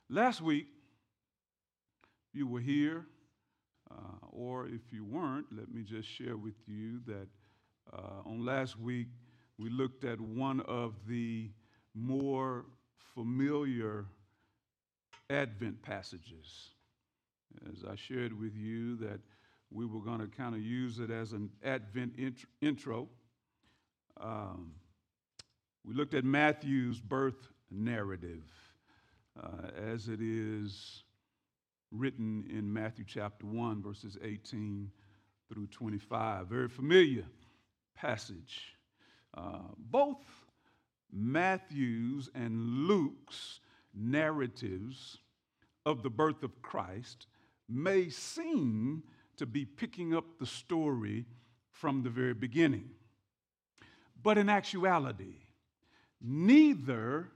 Last week, you were here, or if you weren't, let me just share with you that on last week, we looked at one of the more familiar Advent passages. As I shared with you that we were going to kind of use it as an Advent intro. We looked at Matthew's birth narrative as it is written in Matthew chapter 1, verses 18 through 25. Very familiar passage. Both Matthew's and Luke's narratives of the birth of Christ may seem to be picking up the story from the very beginning. But in actuality, neither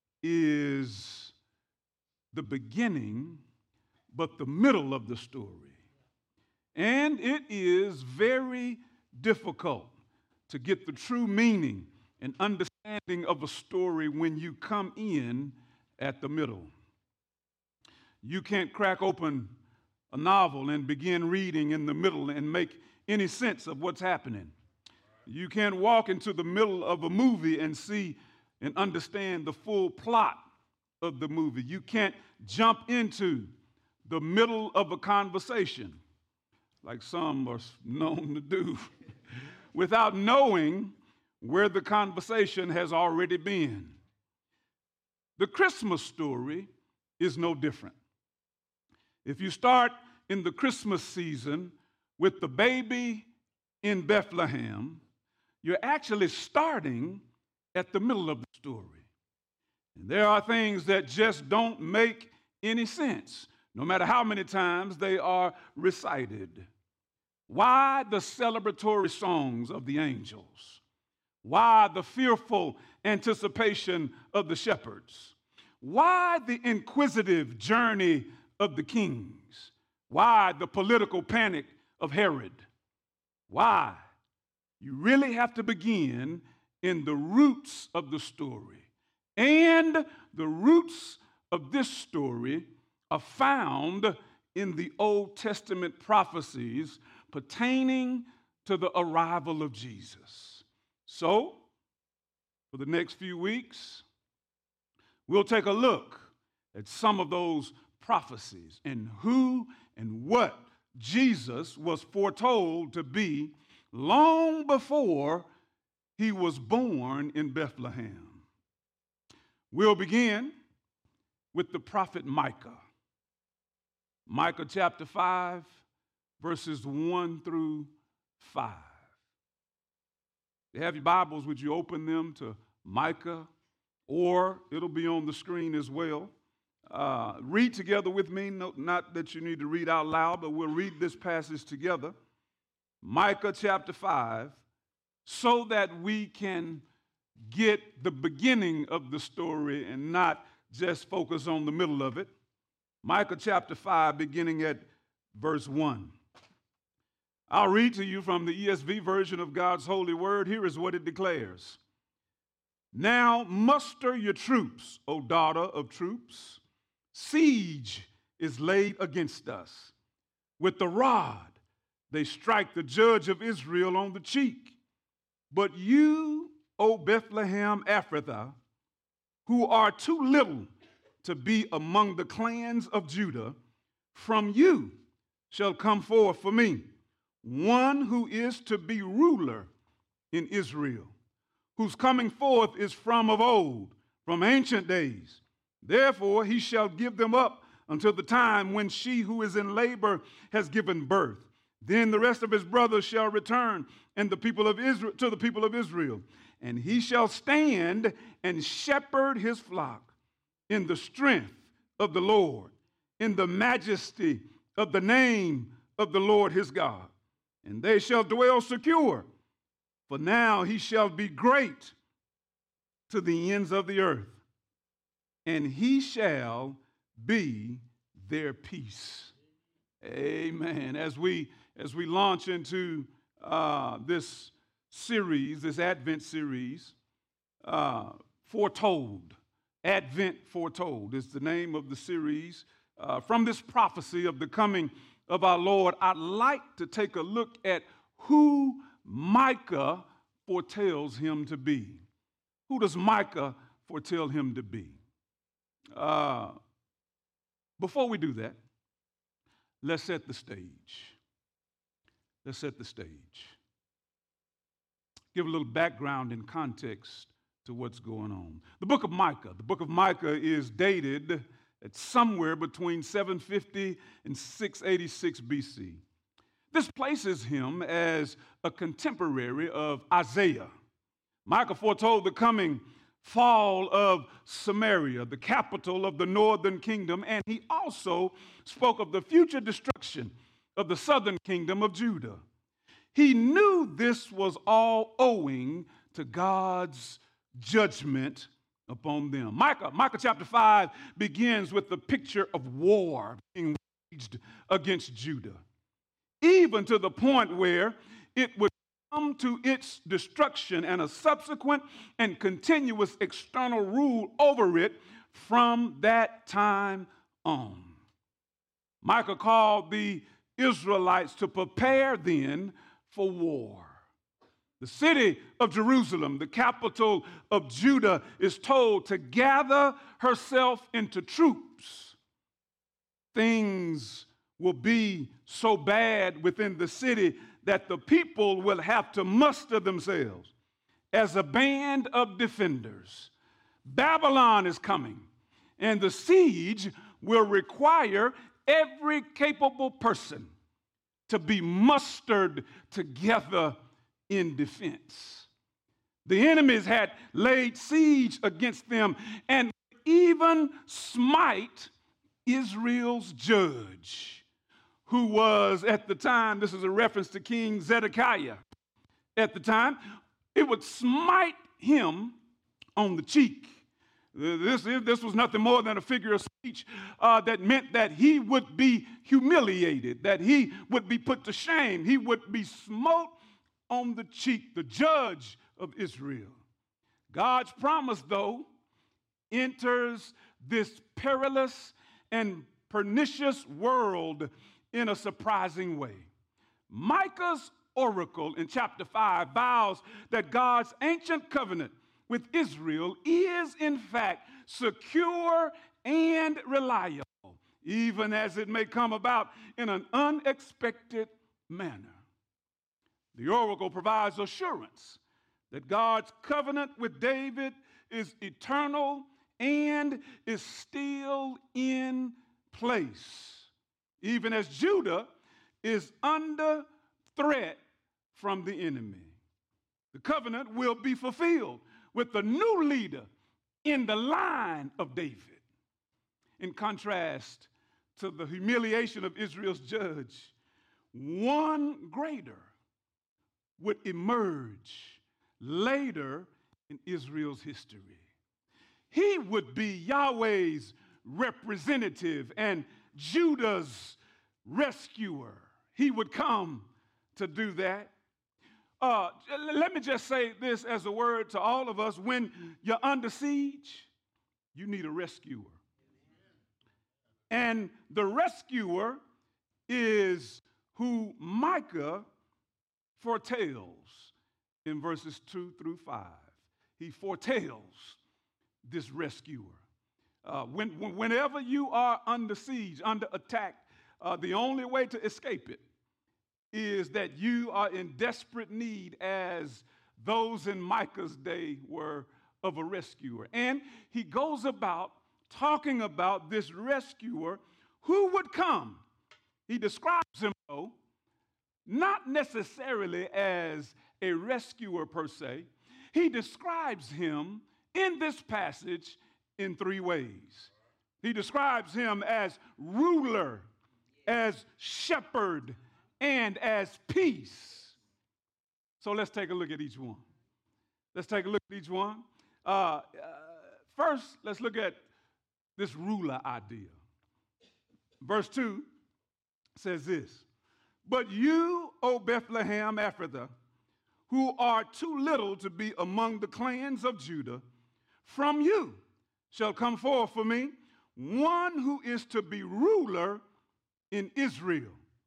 is the beginning, but the middle of the story. And it is very difficult to get the true meaning and understanding of a story when you come in at the middle. You can't crack open a novel and begin reading in the middle and make any sense of what's happening. You can't walk into the middle of a movie and see and understand the full plot of the movie. You can't jump into the middle of a conversation, like some are known to do, without knowing where the conversation has already been. The Christmas story is no different. If you start in the Christmas season with the baby in Bethlehem, you're actually starting at the middle of the story. And there are things that just don't make any sense, no matter how many times they are recited. Why the celebratory songs of the angels? Why the fearful anticipation of the shepherds? Why the inquisitive journey of the kings? Why the political panic of Herod? Why? You really have to begin in the roots of the story. And the roots of this story are found in the Old Testament prophecies pertaining to the arrival of Jesus. So, for the next few weeks, we'll take a look at some of those prophecies and who and what Jesus was foretold to be long before he was born in Bethlehem. We'll begin with the prophet Micah. Micah chapter 5, verses 1 through 5. If you have your Bibles, would you open them to Micah, or it'll be on the screen as well. Read together with me, not that you need to read out loud, but we'll read this passage together. Micah chapter 5, so that we can get the beginning of the story and not just focus on the middle of it. Micah chapter 5, beginning at verse 1. I'll read to you from the ESV version of God's holy word. Here is what it declares. Now muster your troops, O daughter of troops. Siege is laid against us. With the rod they strike the judge of Israel on the cheek. But you, O Bethlehem Ephrathah, who are too little to be among the clans of Judah, from you shall come forth for me one who is to be ruler in Israel, whose coming forth is from of old, from ancient days. Therefore he shall give them up until the time when she who is in labor has given birth. Then the rest of his brothers shall return and the people of Israel to the people of Israel, and he shall stand and shepherd his flock in the strength of the Lord, in the majesty of the name of the Lord his God. And they shall dwell secure, for now he shall be great to the ends of the earth, and he shall be their peace. Amen. As we launch into this series, this Advent series, foretold, Advent Foretold is the name of the series. From this prophecy of the coming of our Lord, I'd like to take a look at who Micah foretells him to be. Who does Micah foretell him to be? Before we do that, let's set the stage. Let's set the stage. Give a little background and context to what's going on. The book of Micah is dated at somewhere between 750 and 686 BC. This places him as a contemporary of Isaiah. Micah foretold the coming fall of Samaria, the capital of the northern kingdom, and he also spoke of the future destruction of the southern kingdom of Judah. He knew this was all owing to God's judgment upon them. Micah chapter 5 begins with the picture of war being waged against Judah, even to the point where it would come to its destruction and a subsequent and continuous external rule over it from that time on. Micah called the Israelites to prepare then for war. The city of Jerusalem, the capital of Judah, is told to gather herself into troops. Things will be so bad within the city that the people will have to muster themselves as a band of defenders. Babylon is coming, and the siege will require every capable person to be mustered together in defense. The enemies had laid siege against them and even smite Israel's judge, who was at the time, this is a reference to King Zedekiah, at the time, it would smite him on the cheek. This was nothing more than a figure of speech that meant that he would be humiliated, that he would be put to shame, he would be smote on the cheek, the judge of Israel. God's promise, though, enters this perilous and pernicious world in a surprising way. Micah's oracle in chapter 5 vows that God's ancient covenant with Israel is, in fact, secure and reliable, even as it may come about in an unexpected manner. The oracle provides assurance that God's covenant with David is eternal and is still in place, even as Judah is under threat from the enemy. The covenant will be fulfilled with the new leader in the line of David. In contrast to the humiliation of Israel's judge, one greater would emerge later in Israel's history. He would be Yahweh's representative and Judah's rescuer. He would come to do that. Let me just say this as a word to all of us. When you're under siege, you need a rescuer. And the rescuer is who Micah foretells in verses 2 through 5. He foretells this rescuer. Whenever you are under siege, under attack, the only way to escape it is that you are in desperate need, as those in Micah's day were, of a rescuer. And he goes about talking about this rescuer who would come. He describes him, though, not necessarily as a rescuer per se. He describes him in this passage in three ways. He describes him as ruler, as shepherd, and as peace. So let's take a look at each one. First, let's look at this ruler idea. Verse 2 says this: "But you, O Bethlehem Ephrathah, who are too little to be among the clans of Judah, from you shall come forth for me, one who is to be ruler in Israel.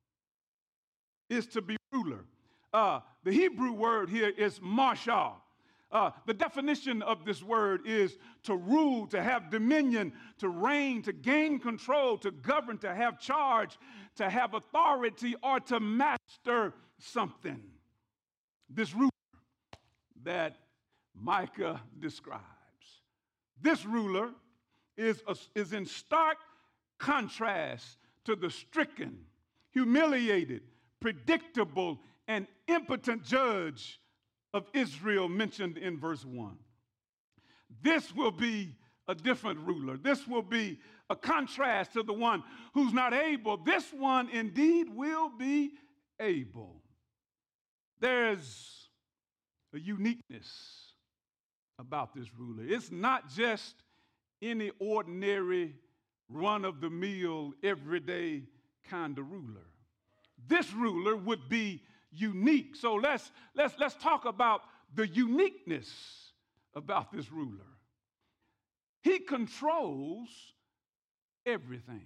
Is to be ruler. The Hebrew word here is marshal. The definition of this word is to rule, to have dominion, to reign, to gain control, to govern, to have charge, to have authority, or to master something. This ruler that Micah describes. This ruler is in stark contrast to the stricken, humiliated, predictable, and impotent judge of Israel mentioned in verse 1. This will be a different ruler. This will be a contrast to the one who's not able. This one indeed will be able. There's a uniqueness about this ruler. It's not just any ordinary, run-of-the-mill, everyday kind of ruler. This ruler would be unique. So let's talk about the uniqueness about this ruler. He controls everything,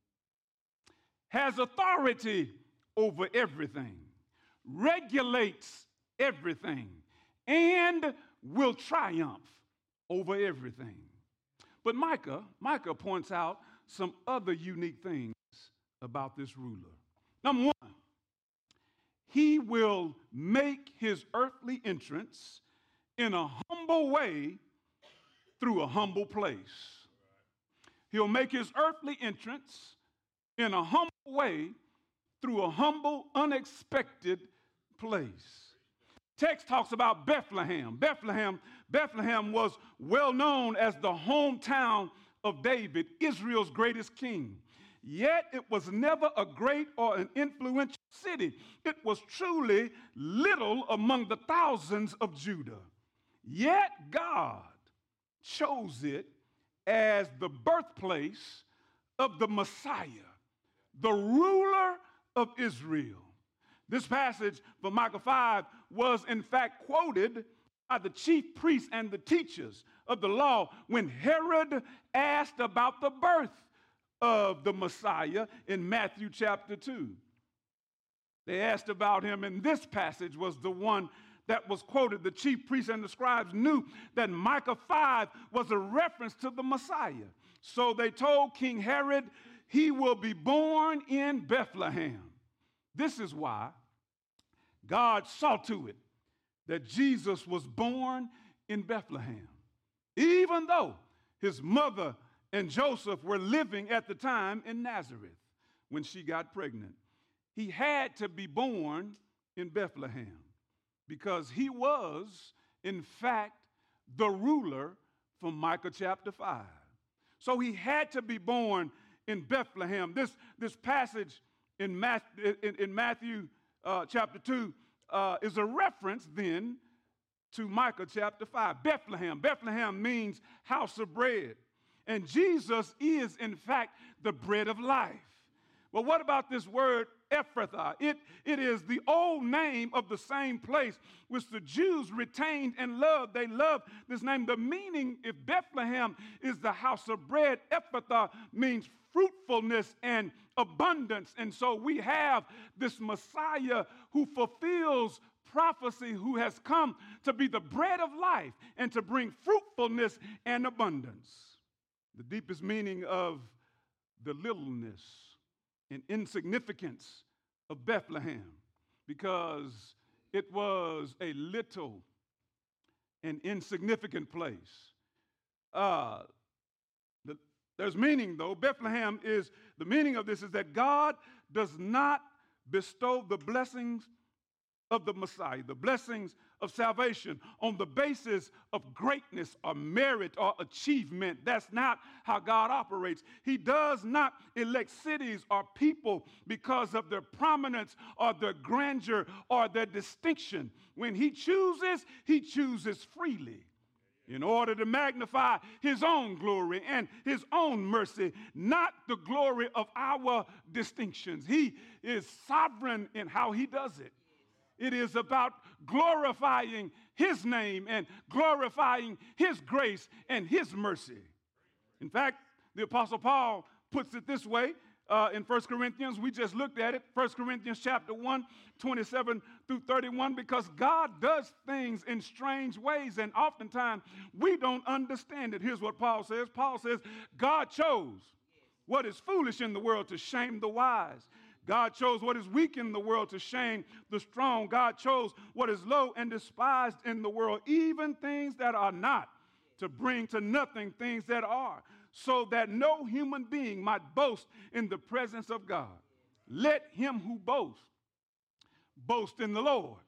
has authority over everything, regulates everything, and will triumph over everything. But Micah points out some other unique things about this ruler. Number one, he will make his earthly entrance in a humble way through a humble place. He'll make his earthly entrance in a humble way through a humble, unexpected place. Text talks about Bethlehem. Bethlehem was well known as the hometown of David, Israel's greatest king. Yet it was never a great or an influential city. It was truly little among the thousands of Judah. Yet God chose it as the birthplace of the Messiah, the ruler of Israel. This passage from Micah 5 was in fact quoted by the chief priests and the teachers of the law when Herod asked about the birth of the Messiah in Matthew chapter 2. They asked about him, and this passage was the one that was quoted. The chief priests and the scribes knew that Micah 5 was a reference to the Messiah. So they told King Herod he will be born in Bethlehem. This is why God saw to it that Jesus was born in Bethlehem, even though his mother and Joseph were living at the time in Nazareth when she got pregnant. He had to be born in Bethlehem because he was, in fact, the ruler from Micah chapter 5. So he had to be born in Bethlehem. This passage in Matthew chapter 2 is a reference then to Micah chapter 5. Bethlehem means house of bread. And Jesus is, in fact, the bread of life. Well, what about this word Ephrathah? It is the old name of the same place which the Jews retained and loved. They loved this name. The meaning, if Bethlehem is the house of bread, Ephrathah means fruitfulness and abundance. And so we have this Messiah who fulfills prophecy, who has come to be the bread of life and to bring fruitfulness and abundance. The deepest meaning of the littleness and insignificance of Bethlehem, because it was a little and insignificant place. There's meaning, though. Bethlehem is, the meaning of this is that God does not bestow the blessings of the Messiah, the blessings of salvation, on the basis of greatness or merit or achievement. That's not how God operates. He does not elect cities or people because of their prominence or their grandeur or their distinction. When he chooses freely in order to magnify his own glory and his own mercy, not the glory of our distinctions. He is sovereign in how he does it. It is about glorifying his name and glorifying his grace and his mercy. In fact, the Apostle Paul puts it this way in 1 Corinthians. We just looked at it, 1 Corinthians chapter 1, 27 through 31, because God does things in strange ways, and oftentimes we don't understand it. Here's what Paul says. Paul says, God chose what is foolish in the world to shame the wise. God chose what is weak in the world to shame the strong. God chose what is low and despised in the world, even things that are not, to bring to nothing things that are, so that no human being might boast in the presence of God. Let him who boasts, boast in the Lord.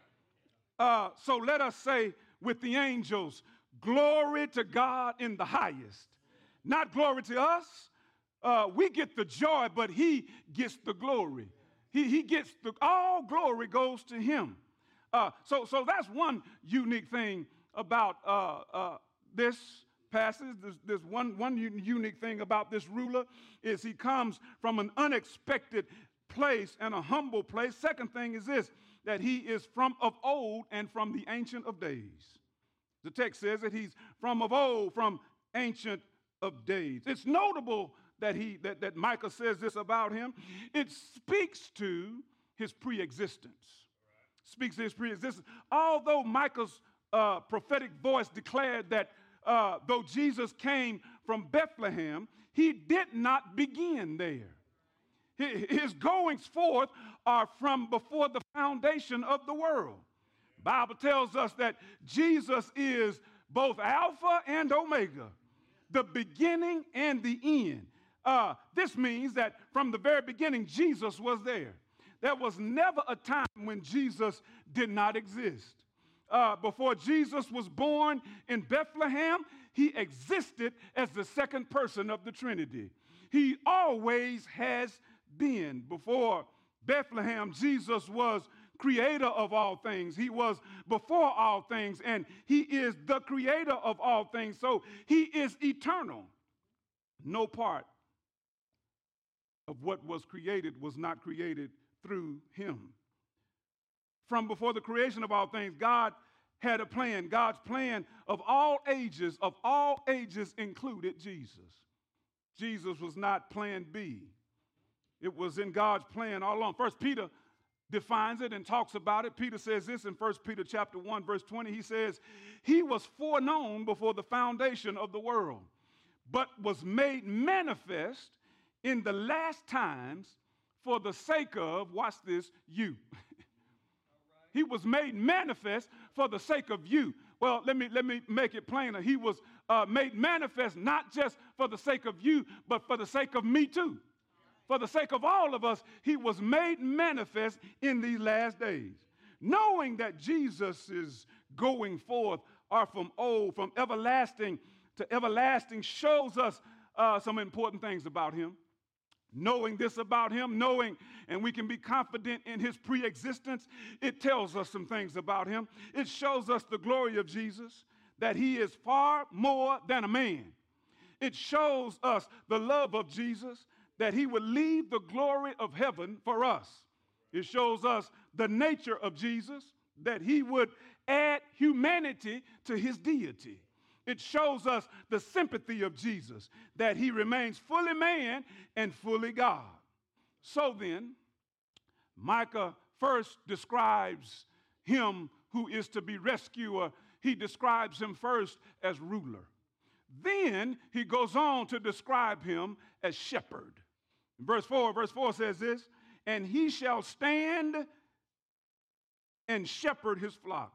So let us say with the angels, glory to God in the highest. Not glory to us. We get the joy, but he gets the glory. He gets all glory goes to him. So that's one unique thing about this passage. There's one unique thing about this ruler is he comes from an unexpected place and a humble place. Second thing is this, that he is from of old and from the Ancient of Days. The text says that he's from of old, from Ancient of Days. It's notable that Micah says this about him. It speaks to his pre-existence. Speaks to his pre-existence. Although Micah's prophetic voice declared that though Jesus came from Bethlehem, he did not begin there. His goings forth are from before the foundation of the world. The Bible tells us that Jesus is both Alpha and Omega, the beginning and the end. This means that from the very beginning, Jesus was there. There was never a time when Jesus did not exist. Before Jesus was born in Bethlehem, he existed as the second person of the Trinity. He always has been. Before Bethlehem, Jesus was creator of all things. He was before all things, and he is the creator of all things. So he is eternal. No part of what was created was not created through him. From before the creation of all things, God had a plan. God's plan of all ages included Jesus. Jesus was not plan B. It was in God's plan all along. First Peter defines it and talks about it. Peter says this in 1 Peter chapter 1, verse 20. He says, he was foreknown before the foundation of the world, but was made manifest in the last times for the sake of, watch this, you. He was made manifest for the sake of you. Well, let me make it plainer. He was made manifest not just for the sake of you, but for the sake of me too. For the sake of all of us, he was made manifest in these last days. Knowing that Jesus is going forth or from old, from everlasting to everlasting, shows us some important things about him. Knowing this about him, and we can be confident in his pre-existence, it tells us some things about him. It shows us the glory of Jesus, that he is far more than a man. It shows us the love of Jesus, that he would leave the glory of heaven for us. It shows us the nature of Jesus, that he would add humanity to his deity. It shows us the sympathy of Jesus, that he remains fully man and fully God. So then, Micah first describes him who is to be rescuer. He describes him first as ruler. Then he goes on to describe him as shepherd. Verse 4 says this, and he shall stand and shepherd his flock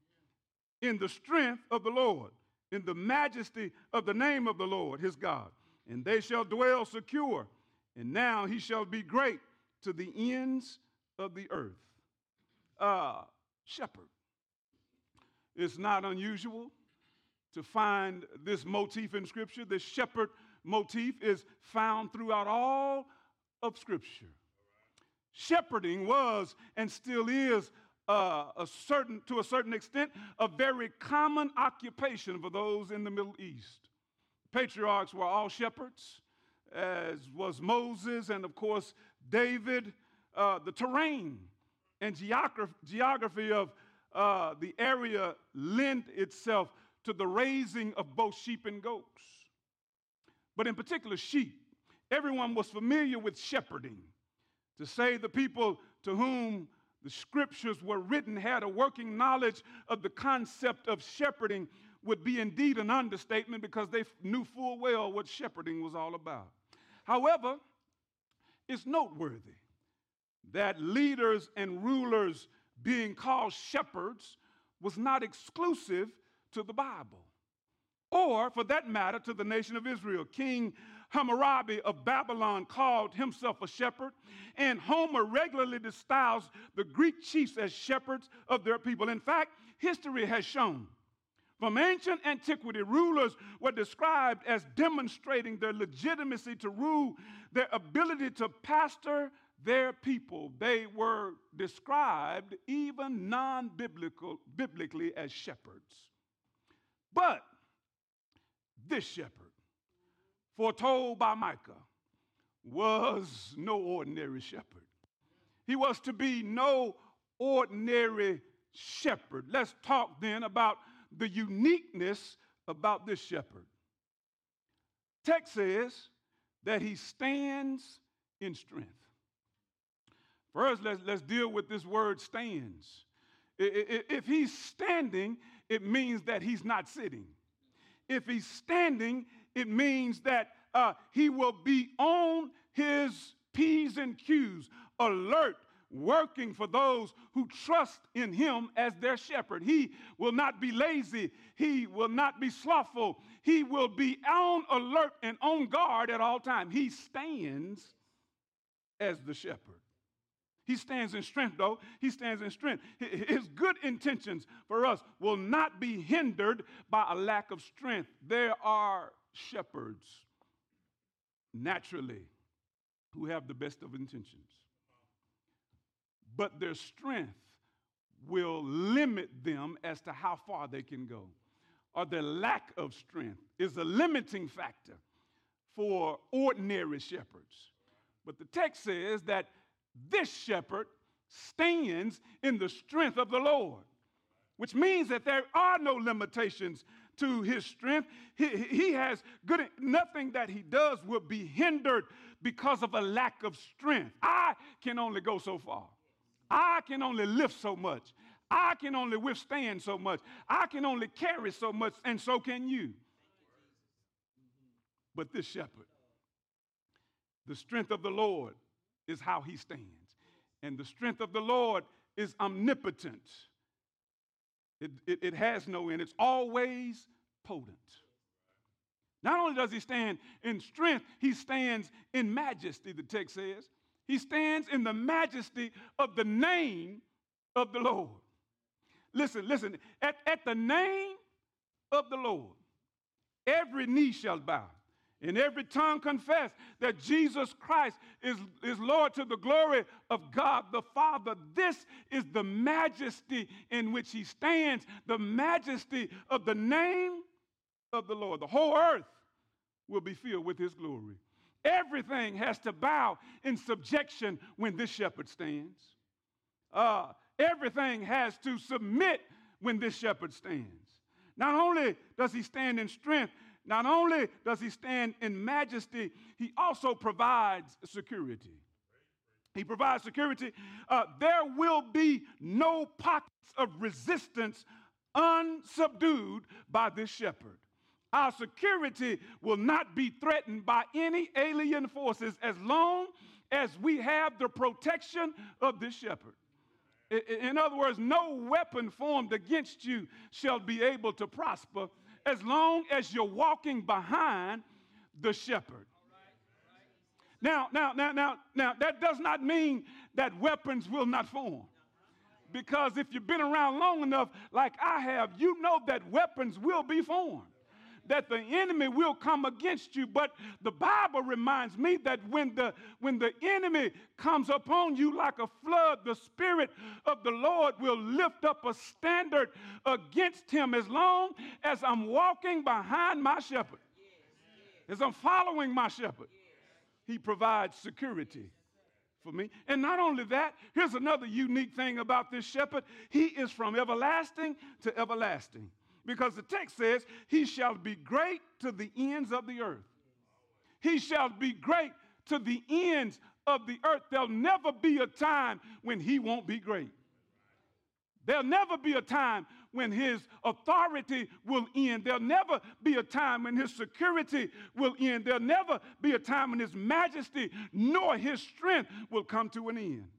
in the strength of the Lord, in the majesty of the name of the Lord his God, and they shall dwell secure, and now he shall be great to the ends of the earth. Shepherd. It's not unusual to find this motif in Scripture. The shepherd motif is found throughout all of Scripture. Shepherding was and still is to a certain extent, a very common occupation for those in the Middle East. Patriarchs were all shepherds, as was Moses and, of course, David. The terrain and geography of the area lent itself to the raising of both sheep and goats. but in particular sheep. Everyone was familiar with shepherding. To say the people to whom the scriptures were written had a working knowledge of the concept of shepherding would be indeed an understatement, because they knew full well what shepherding was all about. However, it's noteworthy that leaders and rulers being called shepherds was not exclusive to the Bible, or for that matter, to the nation of Israel. King Hammurabi of Babylon called himself a shepherd, and Homer regularly styles the Greek chiefs as shepherds of their people. In fact, history has shown from ancient antiquity, rulers were described as demonstrating their legitimacy to rule, their ability to pastor their people. They were described even biblically as shepherds. But this shepherd, foretold by Micah, was no ordinary shepherd. He was to be no ordinary shepherd. Let's talk then about the uniqueness about this shepherd. Text says that he stands in strength. First, let's deal with this word stands. If he's standing, it means that he's not sitting. If he's standing, it means that he will be on his P's and Q's, alert, working for those who trust in him as their shepherd. He will not be lazy. He will not be slothful. He will be on alert and on guard at all times. He stands as the shepherd. He stands in strength, though. He stands in strength. His good intentions for us will not be hindered by a lack of strength. There are shepherds, naturally, who have the best of intentions, but their strength will limit them as to how far they can go. Or their lack of strength is a limiting factor for ordinary shepherds. But the text says that this shepherd stands in the strength of the Lord, which means that there are no limitations to his strength. He has good, nothing that he does will be hindered because of a lack of strength. I can only go so far. I can only lift so much. I can only withstand so much. I can only carry so much, and so can you. But this shepherd, the strength of the Lord is how he stands. And the strength of the Lord is omnipotent. It has no end. It's always potent. Not only does he stand in strength, he stands in majesty, the text says. He stands in the majesty of the name of the Lord. Listen, at the name of the Lord, every knee shall bow, and every tongue confess that Jesus Christ is Lord, to the glory of God the Father. This is the majesty in which he stands, the majesty of the name of the Lord. The whole earth will be filled with his glory. Everything has to bow in subjection when this shepherd stands. Everything has to submit when this shepherd stands. Not only does he stand in strength, not only does he stand in majesty, he also provides security. He provides security. There will be no pockets of resistance unsubdued by this shepherd. Our security will not be threatened by any alien forces as long as we have the protection of this shepherd. In other words, no weapon formed against you shall be able to prosper as long as you're walking behind the shepherd. Now, that does not mean that weapons will not form. Because if you've been around long enough, like I have, you know that weapons will be formed, that the enemy will come against you. But the Bible reminds me that when the enemy comes upon you like a flood, the Spirit of the Lord will lift up a standard against him as long as I'm walking behind my shepherd, as I'm following my shepherd. He provides security for me. And not only that, here's another unique thing about this shepherd. He is from everlasting to everlasting. Because the text says, he shall be great to the ends of the earth. He shall be great to the ends of the earth. There'll never be a time when he won't be great. There'll never be a time when his authority will end. There'll never be a time when his security will end. There'll never be a time when his majesty nor his strength will come to an end.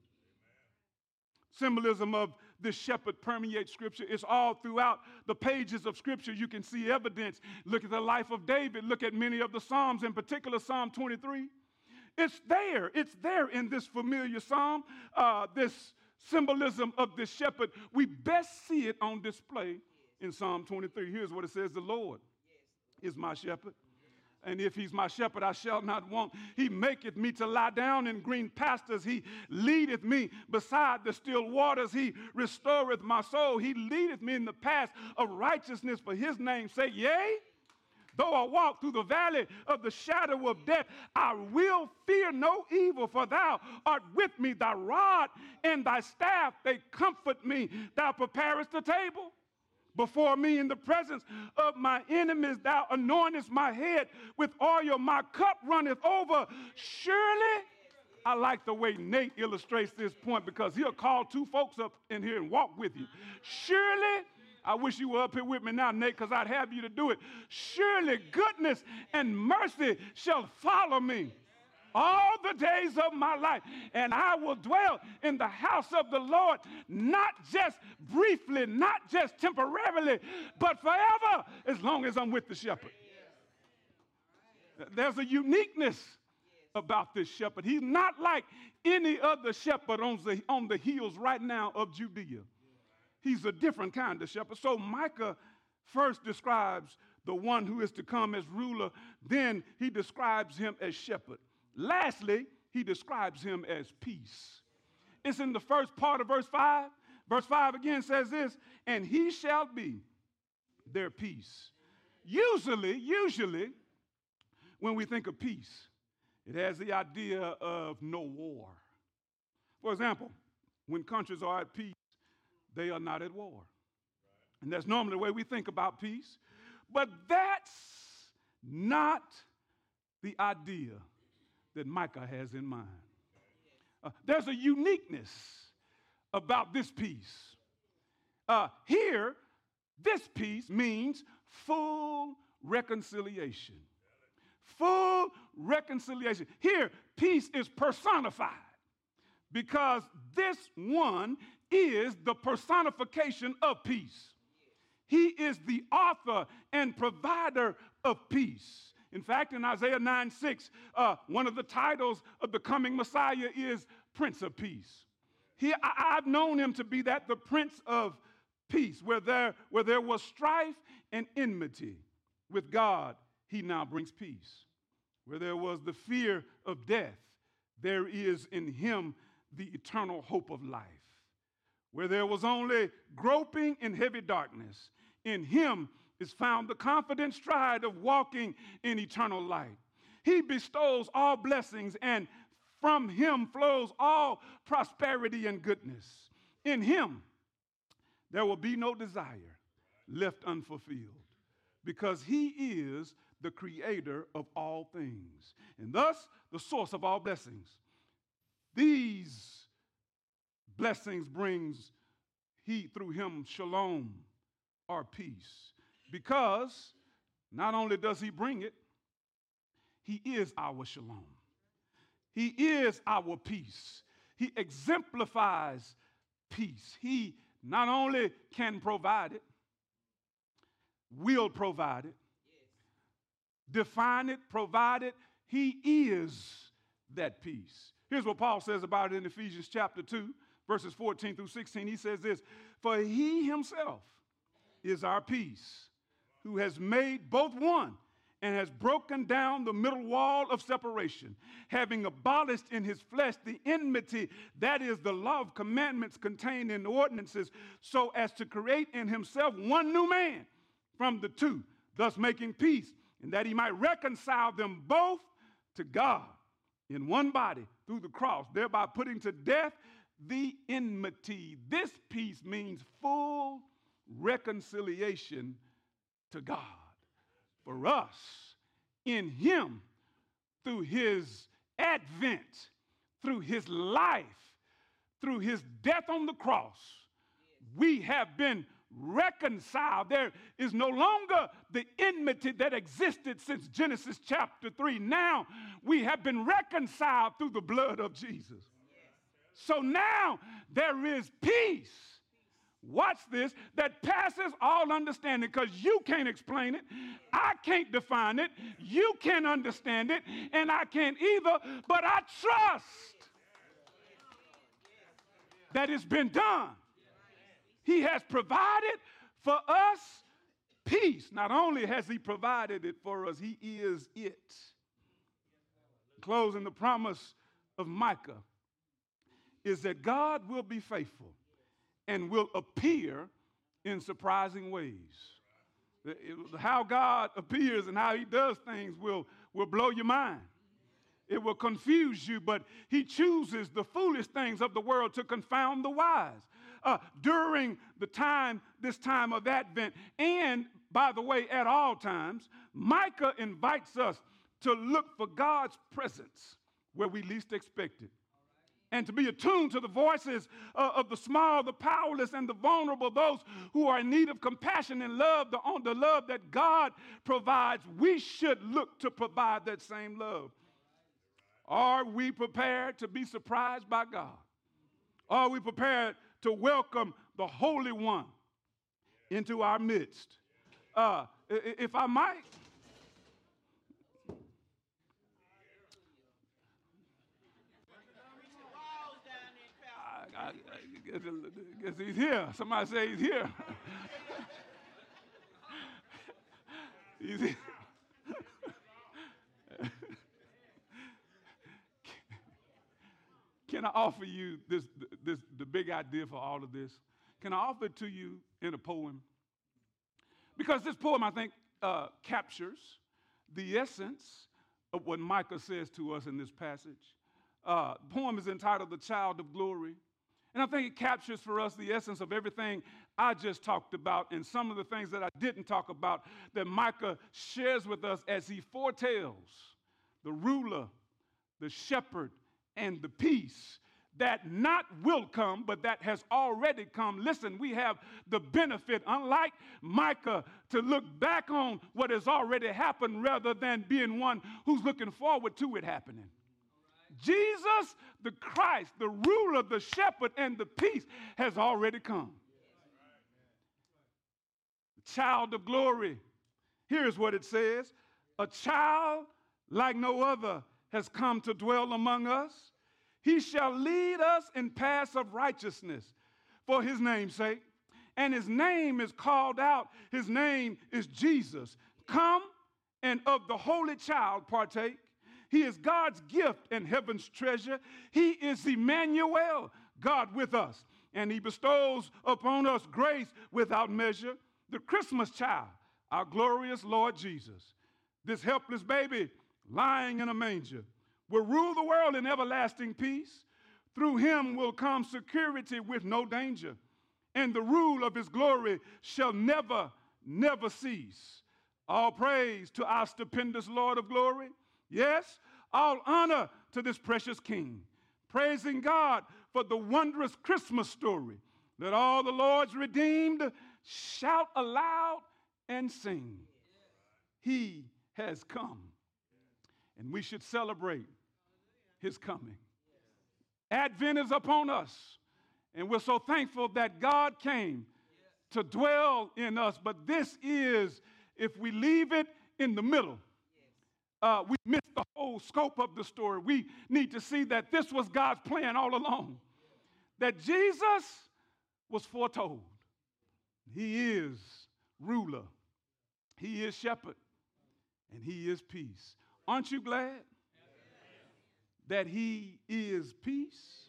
Symbolism of this shepherd permeates Scripture. It's all throughout the pages of Scripture. You can see evidence. Look at the life of David. Look at many of the Psalms, in particular Psalm 23. It's there. It's there in this familiar psalm, this symbolism of this shepherd. We best see it on display in Psalm 23. Here's what it says: the Lord is my shepherd. And if he's my shepherd, I shall not want. He maketh me to lie down in green pastures. He leadeth me beside the still waters. He restoreth my soul. He leadeth me in the paths of righteousness for his name's sake. Yea, though I walk through the valley of the shadow of death, I will fear no evil, for thou art with me. Thy rod and thy staff, they comfort me. Thou preparest the table before me in the presence of my enemies. Thou anointest my head with oil. My cup runneth over. Surely, I like the way Nate illustrates this point, because he'll call two folks up in here and walk with you. Surely, I wish you were up here with me now, Nate, because I'd have you to do it. Surely goodness and mercy shall follow me all the days of my life, and I will dwell in the house of the Lord, not just briefly, not just temporarily, but forever, as long as I'm with the shepherd. There's a uniqueness about this shepherd. He's not like any other shepherd on the hills right now of Judea. He's a different kind of shepherd. So Micah first describes the one who is to come as ruler. Then he describes him as shepherd. Lastly, he describes him as peace. It's in the first part of verse 5. Verse 5 again says this: and he shall be their peace. Usually, when we think of peace, it has the idea of no war. For example, when countries are at peace, they are not at war. And that's normally the way we think about peace. But that's not the idea that Micah has in mind. There's a uniqueness about this peace. Here, this peace means full reconciliation. Full reconciliation. Here, peace is personified, because this one is the personification of peace. He is the author and provider of peace. In fact, in Isaiah 9:6, one of the titles of the coming Messiah is Prince of Peace. I've known him to be that, the Prince of Peace. Where there was strife and enmity with God, he now brings peace. Where there was the fear of death, there is in him the eternal hope of life. Where there was only groping in heavy darkness, in him is found the confident stride of walking in eternal light. He bestows all blessings, and from him flows all prosperity and goodness. In him, there will be no desire left unfulfilled, because he is the creator of all things, and thus the source of all blessings. These blessings brings he, through him, shalom, or peace. Because not only does he bring it, he is our shalom. He is our peace. He exemplifies peace. He not only can provide it, will provide it, define it, provide it. He is that peace. Here's what Paul says about it in Ephesians chapter 2, verses 14 through 16. He says this: for he himself is our peace, who has made both one and has broken down the middle wall of separation, having abolished in his flesh the enmity, that is, the law of commandments contained in ordinances, so as to create in himself one new man from the two, thus making peace, and that he might reconcile them both to God in one body through the cross, thereby putting to death the enmity. This peace means full reconciliation to God. For us, in him, through his advent, through his life, through his death on the cross, we have been reconciled. There is no longer the enmity that existed since Genesis chapter 3. Now we have been reconciled through the blood of Jesus. So now there is peace. Watch this, that passes all understanding, because you can't explain it, I can't define it, you can't understand it, and I can't either, but I trust that it's been done. He has provided for us peace. Not only has he provided it for us, he is it. Closing, the promise of Micah is that God will be faithful and will appear in surprising ways. How God appears and how he does things will blow your mind. It will confuse you, but he chooses the foolish things of the world to confound the wise. During this time of Advent, and by the way, at all times, Micah invites us to look for God's presence where we least expect it, and to be attuned to the voices of the small, the powerless, and the vulnerable, those who are in need of compassion and love, the love that God provides. We should look to provide that same love. Are we prepared to be surprised by God? Are we prepared to welcome the Holy One into our midst? If I might, I guess he's here. Somebody say he's here. He's here. Can I offer you the big idea for all of this? Can I offer it to you in a poem? Because this poem, I think, captures the essence of what Micah says to us in this passage. The poem is entitled "The Child of Glory." And I think it captures for us the essence of everything I just talked about, and some of the things that I didn't talk about that Micah shares with us as he foretells the ruler, the shepherd, and the peace that not will come, but that has already come. Listen, we have the benefit, unlike Micah, to look back on what has already happened rather than being one who's looking forward to it happening. Jesus, the Christ, the ruler, the shepherd, and the peace has already come. The child of glory. Here's what it says. A child like no other has come to dwell among us. He shall lead us in paths of righteousness for his name's sake. And his name is called out. His name is Jesus. Come and of the Holy Child partake. He is God's gift and heaven's treasure. He is Emmanuel, God with us. And he bestows upon us grace without measure. The Christmas child, our glorious Lord Jesus. This helpless baby lying in a manger will rule the world in everlasting peace. Through him will come security with no danger. And the rule of his glory shall never, never cease. All praise to our stupendous Lord of glory. Yes, all honor to this precious King. Praising God for the wondrous Christmas story. Let all the Lord's redeemed shout aloud and sing. He has come, and we should celebrate his coming. Advent is upon us, and we're so thankful that God came to dwell in us. But this is, if we leave it in the middle, we miss the whole scope of the story. We need to see that this was God's plan all along, that Jesus was foretold. He is ruler, he is shepherd, and he is peace. Aren't you glad that he is peace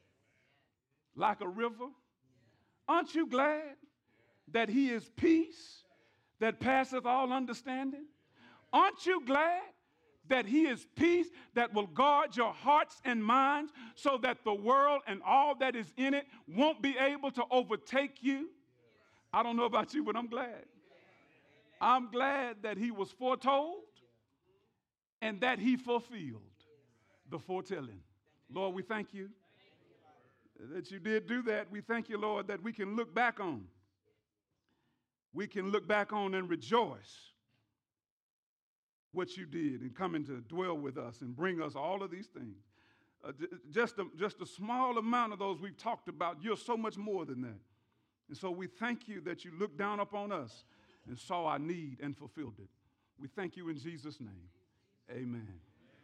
like a river? Aren't you glad that he is peace that passeth all understanding? Aren't you glad that he is peace that will guard your hearts and minds so that the world and all that is in it won't be able to overtake you? I don't know about you, but I'm glad. I'm glad that he was foretold and that he fulfilled the foretelling. Lord, we thank you that you did do that. We thank you, Lord, that we can look back on. We can look back on and rejoice what you did in coming to dwell with us and bring us all of these things. Just a small amount of those we've talked about. You're so much more than that. And so we thank you that you looked down upon us and saw our need and fulfilled it. We thank you in Jesus' name. Amen.